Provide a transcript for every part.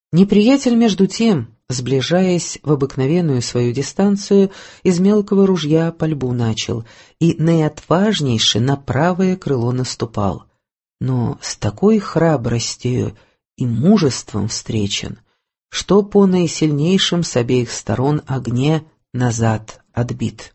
Неприятель, между тем, сближаясь в обыкновенную свою дистанцию, из мелкого ружья пальбу начал и наиотважнейше на правое крыло наступал, но с такой храбростью и мужеством встречен, что по наисильнейшем с обеих сторон огне назад отбит.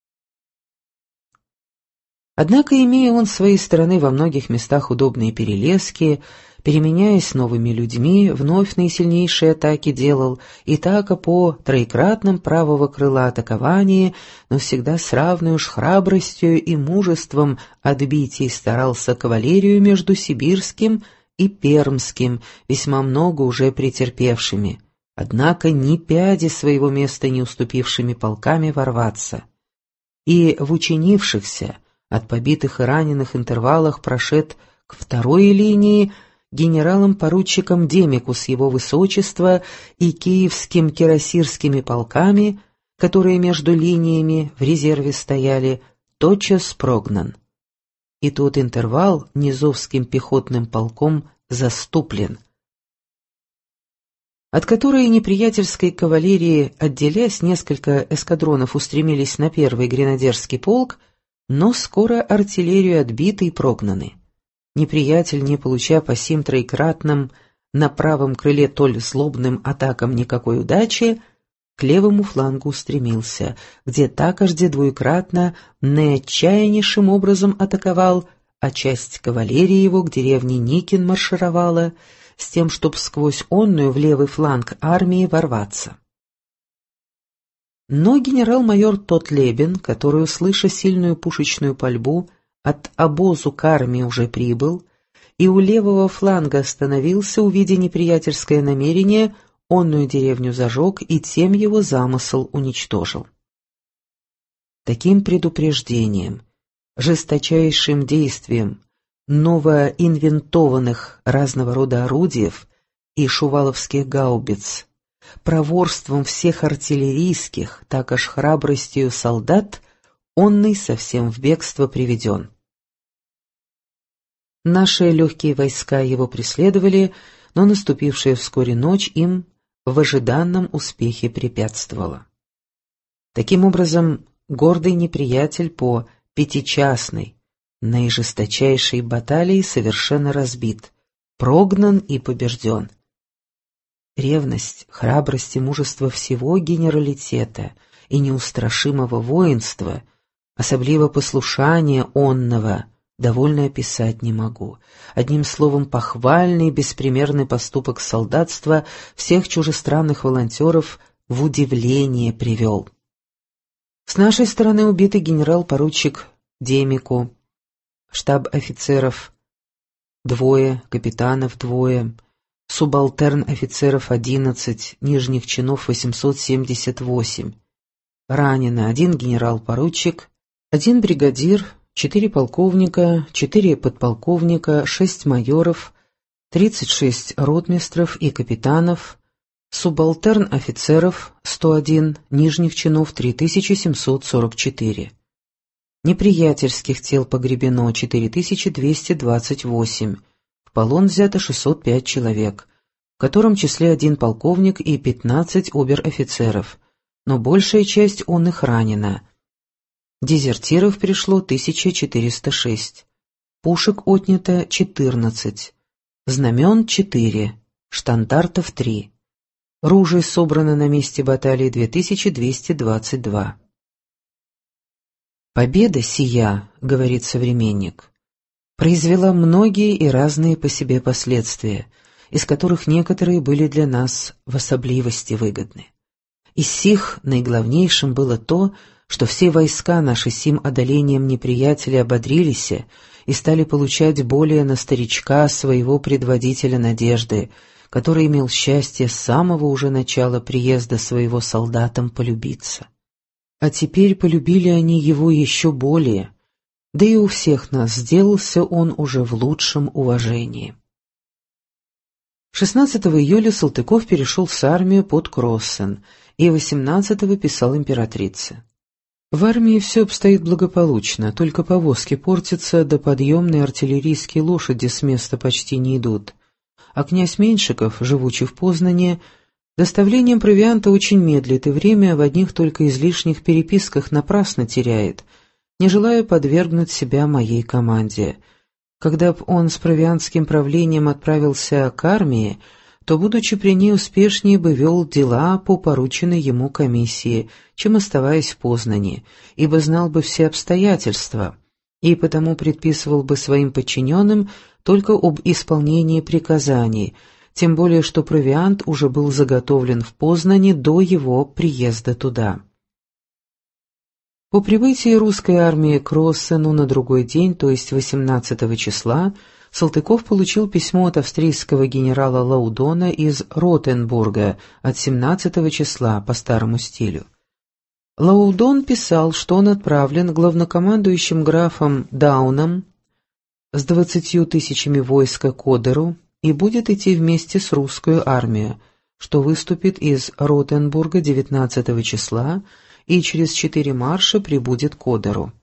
Однако, имея он с своей стороны во многих местах удобные перелески, переменяясь новыми людьми, вновь наисильнейшие атаки делал, и так по троекратном правого крыла атаковании, но всегда с равной уж храбростью и мужеством отбитий старался кавалерию между сибирским и пермским, весьма много уже претерпевшими, однако ни пяди своего места не уступившими полками ворваться. И в учинившихся от побитых и раненых интервалах прошед к второй линии генералом-поручиком Демику с его высочества и киевским кирасирскими полками, которые между линиями в резерве стояли, тотчас прогнан. И тот интервал низовским пехотным полком заступлен, от которой неприятельской кавалерии, отделяясь, несколько эскадронов устремились на первый гренадерский полк, но скоро артиллерию отбиты и прогнаны. Неприятель, не получа по сим троекратным на правом крыле толь злобным атакам никакой удачи, к левому флангу устремился, где такожде двуекратно наиотчаяннейшим образом атаковал, а часть кавалерии его к деревне Никин маршировала, с тем, чтоб сквозь онную в левый фланг армии ворваться. Но генерал-майор Тотлебен, который, услыша сильную пушечную пальбу, от обозу к армии уже прибыл, и у левого фланга остановился, увидя неприятельское намерение, онную деревню зажег и тем его замысел уничтожил. Таким предупреждением, жесточайшим действием новоинвентованных разного рода орудиев и шуваловских гаубиц, проворством всех артиллерийских, так аж храбростью солдат, онный совсем в бегство приведен. Наши легкие войска его преследовали, но наступившая вскоре ночь им в ожиданном успехе препятствовала. Таким образом, гордый неприятель по пятичасной, наижесточайшей баталии совершенно разбит, прогнан и побежден. Ревность, храбрость и мужество всего генералитета и неустрашимого воинства, особливо послушание онного, довольно описать не могу. Одним словом, похвальный беспримерный поступок солдатства всех чужестранных волонтеров в удивление привел. С нашей стороны убитый генерал-поручик Демику, штаб офицеров 2, капитанов 2, субалтерн офицеров 11, нижних чинов 878. Ранено 1 генерал-поручик, 1 бригадир, 4 полковника, 4 подполковника, 6 майоров, 36 ротмистров и капитанов, субалтерн офицеров 101, нижних чинов 3744. Неприятельских тел погребено 4228, в полон взято 605 человек, в котором числе 1 полковник и 15 обер-офицеров, но большая часть он их ранена. Дезертиров пришло 1406, пушек отнято 14, знамен 4, штандартов 3. Ружей собрано на месте баталии 2222. «Победа сия, — говорит современник, — произвела многие и разные по себе последствия, из которых некоторые были для нас в особливости выгодны. Из сих наиглавнейшим было то, что все войска наши сим одолением неприятеля ободрились и стали получать более на старичка своего предводителя надежды, который имел счастье с самого уже начала приезда своего солдатам полюбиться. А теперь полюбили они его еще более, да и у всех нас сделался он уже в лучшем уважении». 16 июля Салтыков перешел с армию под Кроссен и 18-го писал императрице: «В армии все обстоит благополучно, только повозки портятся, да подъемные артиллерийские лошади с места почти не идут. а князь Меньшиков, живучи в Познани, доставлением провианта очень медлит и время в одних только излишних переписках напрасно теряет, не желая подвергнуть себя моей команде. Когда б он с провиантским правлением отправился к армии, то, будучи при ней успешнее, бы вел дела по порученной ему комиссии, чем оставаясь в Познани, ибо знал бы все обстоятельства, и потому предписывал бы своим подчиненным только об исполнении приказаний, тем более что провиант уже был заготовлен в Познани до его приезда туда. По прибытии русской армии к Россену на другой день, то есть 18 числа, Салтыков получил письмо от австрийского генерала Лаудона из Ротенбурга от 17 числа по старому стилю. Лаудон писал, что он отправлен главнокомандующим графом Дауном с 20 тысячами войска к Одеру и будет идти вместе с русской армией, что выступит из Ротенбурга 19 числа и через 4 марша прибудет к Одеру.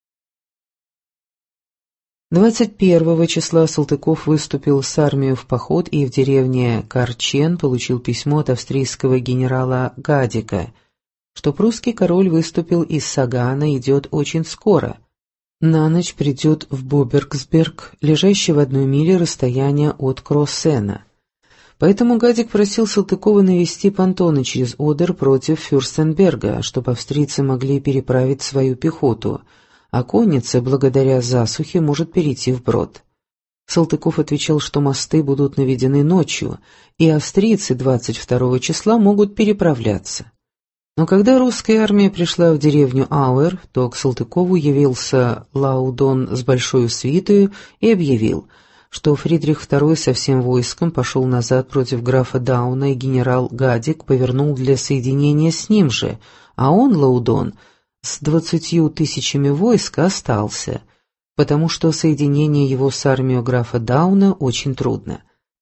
21 числа Салтыков выступил с армией в поход и в деревне Карчен получил письмо от австрийского генерала Гадика, что прусский король выступил из Сагана, идет очень скоро. На ночь придет в Бобергсберг, лежащий в 1 миле расстояния от Кроссена. Поэтому Гадик просил Салтыкова навести понтоны через Одер против Фюрстенберга, чтобы австрийцы могли переправить свою пехоту, а конница, благодаря засухе, может перейти вброд. Салтыков отвечал, что мосты будут наведены ночью, и австрийцы 22 числа могут переправляться. Но когда русская армия пришла в деревню Ауэр, то к Салтыкову явился Лаудон с большой свитою и объявил, что Фридрих II со всем войском пошел назад против графа Дауна, и генерал Гадик повернул для соединения с ним же, а он, Лаудон, с 20 тысячами войска остался, потому что соединение его с армией графа Дауна очень трудно.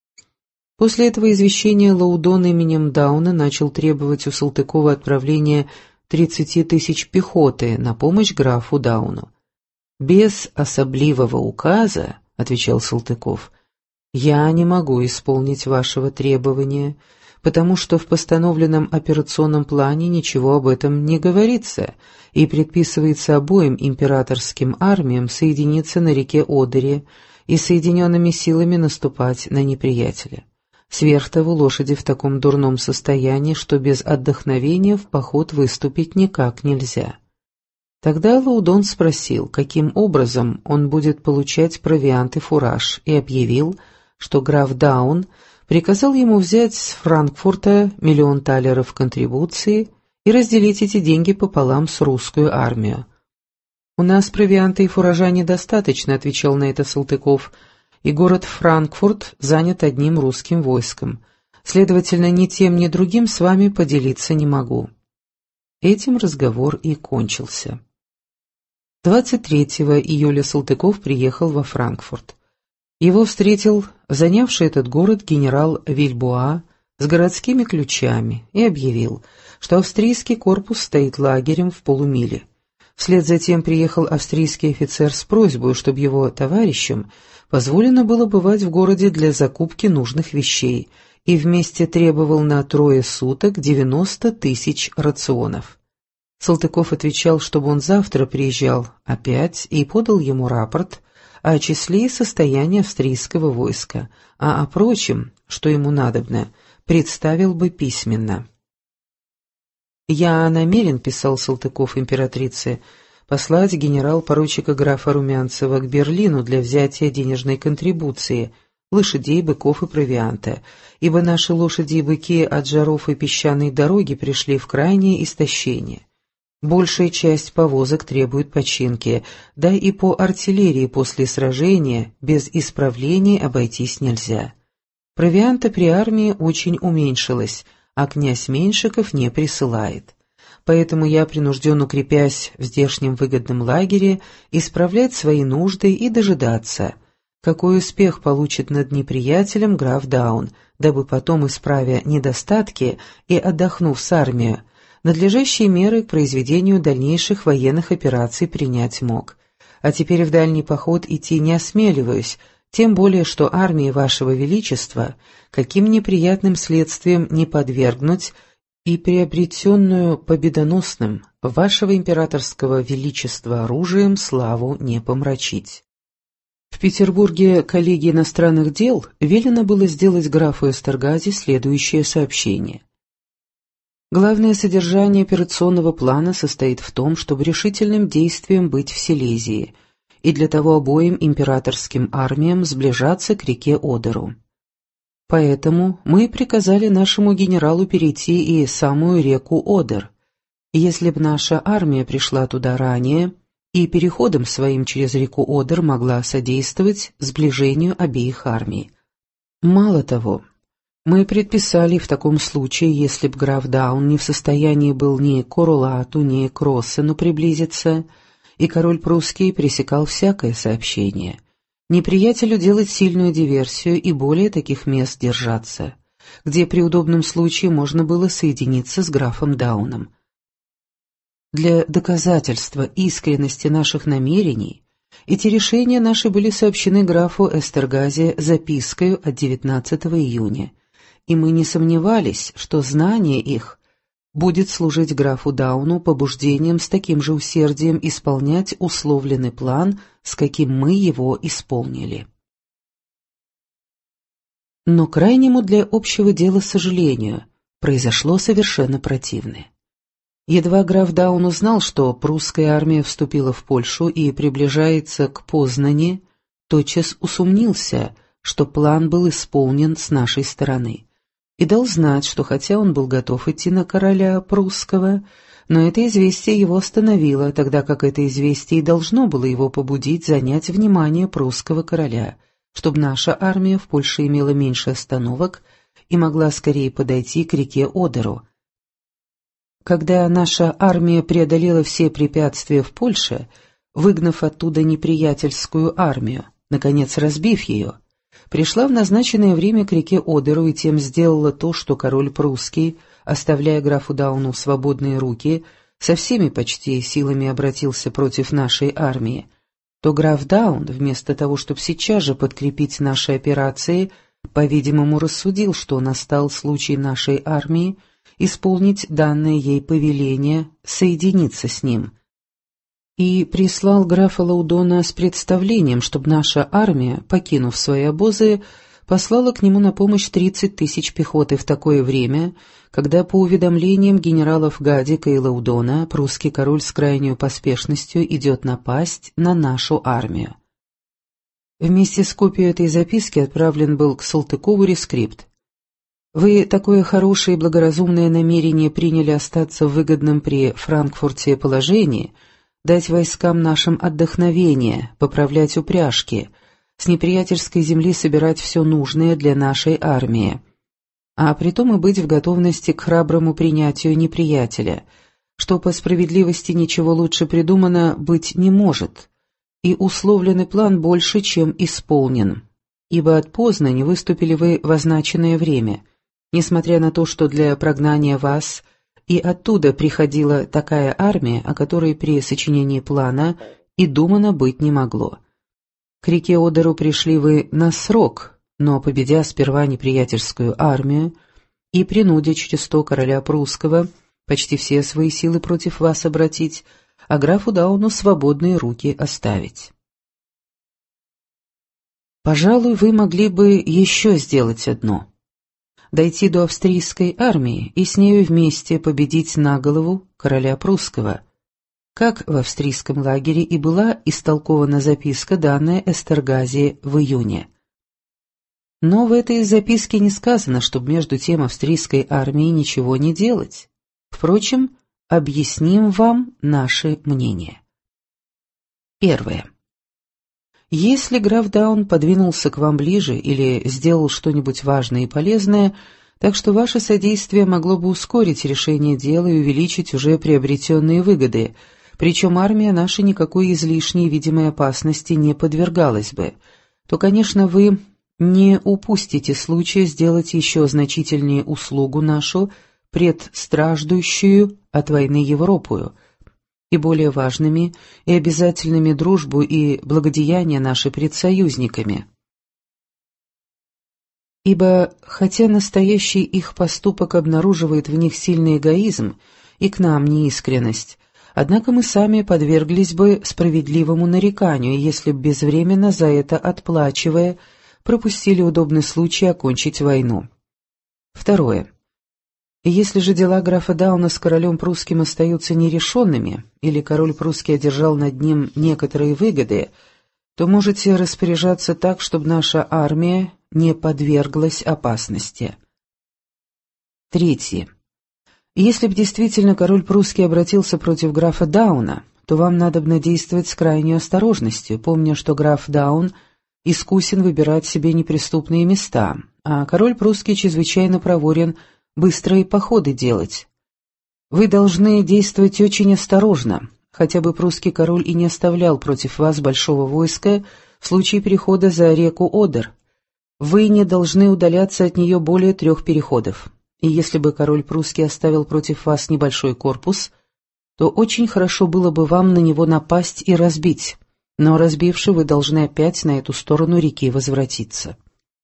После этого извещения Лаудон именем Дауна начал требовать у Салтыкова отправления 30 тысяч пехоты на помощь графу Дауну. «Без особливого указа, — отвечал Салтыков, — я не могу исполнить вашего требования, потому что в постановленном операционном плане ничего об этом не говорится, и предписывается обоим императорским армиям соединиться на реке Одере и соединенными силами наступать на неприятеля. Сверх того, лошади в таком дурном состоянии, что без отдохновения в поход выступить никак нельзя». Тогда Лаудон спросил, каким образом он будет получать провиант и фураж, и объявил, что граф Даун приказал ему взять с Франкфурта 1 000 000 талеров контрибуции и разделить эти деньги пополам с русскую армию. «У нас провианта и фуража недостаточно», — отвечал на это Салтыков, «и город Франкфурт занят одним русским войском. Следовательно, ни тем, ни другим с вами поделиться не могу». Этим разговор и кончился. 23 июля Салтыков приехал во Франкфурт. Его встретил занявший этот город генерал Вильбоа с городскими ключами и объявил, что австрийский корпус стоит лагерем в полумиле. Вслед за тем приехал австрийский офицер с просьбой, чтобы его товарищам позволено было бывать в городе для закупки нужных вещей, и вместе требовал на 3 суток 90 тысяч рационов. Салтыков отвечал, чтобы он завтра приезжал опять, и подал ему рапорт о числе и состоянии австрийского войска, а о прочем, что ему надобно, представил бы письменно. «Я намерен, — писал Салтыков императрице, — послать генерал-поручика графа Румянцева к Берлину для взятия денежной контрибуции, лошадей, быков и провианта, ибо наши лошади и быки от жаров и песчаной дороги пришли в крайнее истощение. Большая часть повозок требует починки, да и по артиллерии после сражения без исправлений обойтись нельзя. Провианта при армии очень уменьшилось, а князь Меньшиков не присылает. Поэтому я принужден, укрепясь в здешнем выгодном лагере, исправлять свои нужды и дожидаться, какой успех получит над неприятелем граф Даун, дабы потом, исправя недостатки и отдохнув с армией, надлежащие меры к произведению дальнейших военных операций принять мог. А теперь в дальний поход идти не осмеливаюсь, Тем более, что армии Вашего Величества каким неприятным следствием не подвергнуть и приобретенную победоносным Вашего Императорского Величества оружием славу не помрачить. В Петербурге коллегии иностранных дел велено было сделать графу Эстергази следующее сообщение. Главное содержание операционного плана состоит в том, чтобы решительным действием быть в Силезии, и для того обоим императорским армиям сближаться к реке Одеру. Поэтому мы приказали нашему генералу перейти и самую реку Одер. Если б наша армия пришла туда ранее, и переходом своим через реку Одер могла содействовать сближению обеих армий. Мало того, мы предписали в таком случае, если б граф Даун не в состоянии был ни к Орулату, ни к Россену приблизиться, и король прусский пресекал всякое сообщение, неприятелю делать сильную диверсию и более таких мест держаться, где при удобном случае можно было соединиться с графом Дауном. Для доказательства искренности наших намерений эти решения наши были сообщены графу Эстергази запискою от 19 июня, и мы не сомневались, что знание их будет служить графу Дауну побуждением с таким же усердием исполнять условленный план, с каким мы его исполнили. Но крайнему для общего дела сожалению произошло совершенно противное. Едва граф Даун узнал, что прусская армия вступила в Польшу и приближается к Познани, тотчас усомнился, что план был исполнен с нашей стороны, и дал знать, что хотя он был готов идти на короля прусского, но это известие его остановило, тогда как это известие и должно было его побудить занять внимание прусского короля, чтобы наша армия в Польше имела меньше остановок и могла скорее подойти к реке Одеру. Когда наша армия преодолела все препятствия в Польше, выгнав оттуда неприятельскую армию, наконец разбив ее, пришла в назначенное время к реке Одеру и тем сделала то, что король прусский, оставляя графу Дауну свободные руки, со всеми почти силами обратился против нашей армии, то граф Даун, вместо того, чтобы сейчас же подкрепить наши операции, по-видимому, рассудил, что настал случай нашей армии исполнить данное ей повеление, соединиться с ним, и прислал графа Лаудона с представлением, чтобы наша армия, покинув свои обозы, послала к нему на помощь 30 тысяч пехоты в такое время, когда по уведомлениям генералов Гадика и Лаудона прусский король с крайней поспешностью идет напасть на нашу армию. Вместе с копией этой записки отправлен был к Салтыкову рескрипт. Вы такое хорошее и благоразумное намерение приняли остаться в выгодном при Франкфурте положении, дать войскам нашим отдохновение, поправлять упряжки, с неприятельской земли собирать все нужное для нашей армии, а притом и быть в готовности к храброму принятию неприятеля, что по справедливости ничего лучше придумано быть не может, и условленный план больше, чем исполнен, ибо от Познани выступили вы в означенное время, несмотря на то, что для прогнания вас и оттуда приходила такая армия, о которой при сочинении плана и думано быть не могло. К реке Одеру пришли вы на срок, но, победя сперва неприятельскую армию и принудя через то короля прусского почти все свои силы против вас обратить, а графу Дауну свободные руки оставить. Пожалуй, вы могли бы еще сделать одно — дойти до австрийской армии и с нею вместе победить на голову короля прусского, как в австрийском лагере и была истолкована записка, данная Эстергази в июне. Но в этой записке не сказано, чтобы между тем австрийской армией ничего не делать. Впрочем, объясним вам наше мнение. Первое. Если граф Даун подвинулся к вам ближе или сделал что-нибудь важное и полезное, так что ваше содействие могло бы ускорить решение дела и увеличить уже приобретенные выгоды, причем армия наша никакой излишней видимой опасности не подвергалась бы, то, конечно, вы не упустите случая сделать еще значительнее услугу нашу пред страждущую от войны Европою, и более важными и обязательными дружбу и благодеяния наши пред союзниками. Ибо, хотя настоящий их поступок обнаруживает в них сильный эгоизм и к нам неискренность, однако мы сами подверглись бы справедливому нареканию, если б безвременно за это отплачивая, пропустили удобный случай окончить войну. Второе. Если же дела графа Дауна с королем прусским остаются нерешенными, или король прусский одержал над ним некоторые выгоды, то можете распоряжаться так, чтобы наша армия не подверглась опасности. Третье. Если б действительно король прусский обратился против графа Дауна, то вам надобно действовать с крайней осторожностью, помня, что граф Даун искусен выбирать себе неприступные места, а король прусский чрезвычайно проворен быстрые походы делать. Вы должны действовать очень осторожно, хотя бы прусский король и не оставлял против вас большого войска в случае перехода за реку Одер. Вы не должны удаляться от нее более 3 переходов. И если бы король прусский оставил против вас небольшой корпус, то очень хорошо было бы вам на него напасть и разбить, но разбивши, вы должны опять на эту сторону реки возвратиться.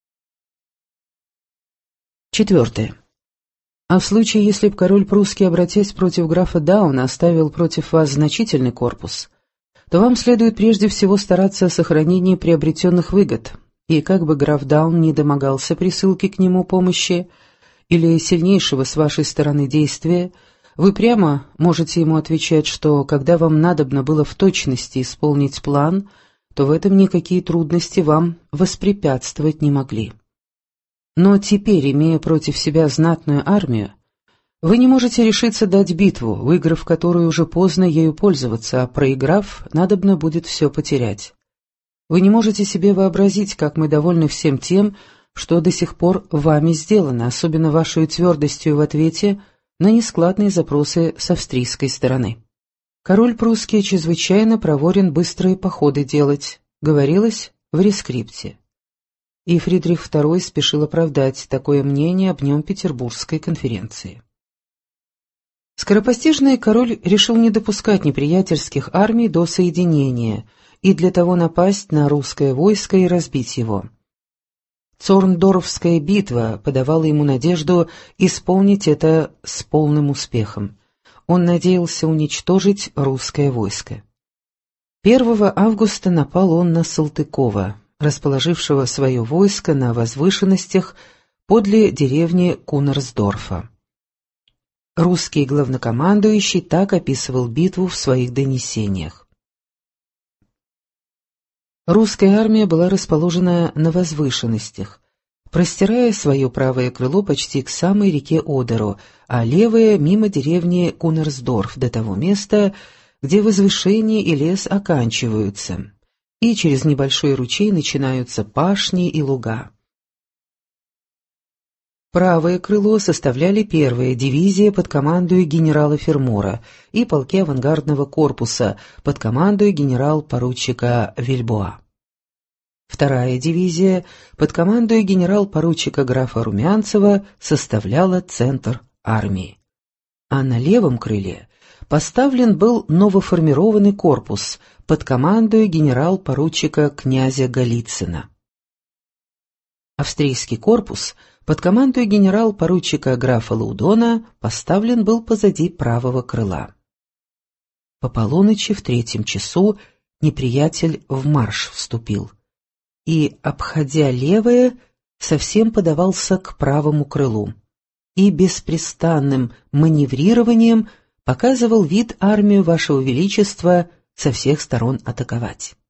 Четвертое. А в случае, если б король прусский, обратясь против графа Дауна, оставил против вас значительный корпус, то вам следует прежде всего стараться о сохранении приобретенных выгод, и как бы граф Даун не домогался присылки к нему помощи или сильнейшего с вашей стороны действия, вы прямо можете ему отвечать, что когда вам надобно было в точности исполнить план, то в этом никакие трудности вам воспрепятствовать не могли. Но теперь, имея против себя знатную армию, вы не можете решиться дать битву, выиграв которую уже поздно ею пользоваться, а проиграв, надобно будет все потерять. Вы не можете себе вообразить, как мы довольны всем тем, что до сих пор вами сделано, особенно вашей твердостью в ответе на нескладные запросы с австрийской стороны. Король прусский чрезвычайно проворен быстрые походы делать, говорилось в рескрипте. И Фридрих II спешил оправдать такое мнение об нем Петербургской конференции. Скоропостижный король решил не допускать неприятельских армий до соединения и для того напасть на русское войско и разбить его. Цорндорфская битва подавала ему надежду исполнить это с полным успехом. Он надеялся уничтожить русское войско. 1 августа напал он на Салтыкова, расположившего свое войско на возвышенностях подле деревни Кунерсдорфа. Русский главнокомандующий так описывал битву в своих донесениях. Русская армия была расположена на возвышенностях, простирая свое правое крыло почти к самой реке Одеру, а левое — мимо деревни Кунерсдорф до того места, где возвышение и лес оканчиваются, и через небольшой ручей начинаются пашни и луга. Правое крыло составляли 1-я дивизия под командой генерала Фермора и полки авангардного корпуса под командой генерал-поручика Вильбоа. 2-я дивизия под командой генерал-поручика графа Румянцева составляла центр армии. А на левом крыле поставлен был новоформированный корпус под командой генерал-поручика князя Голицына. Австрийский корпус под командой генерал-поручика графа Лаудона поставлен был позади правого крыла. По полуночи в 3-м часу неприятель в марш вступил и, обходя левое, совсем подавался к правому крылу и беспрестанным маневрированием показывал вид армию вашего величества со всех сторон атаковать.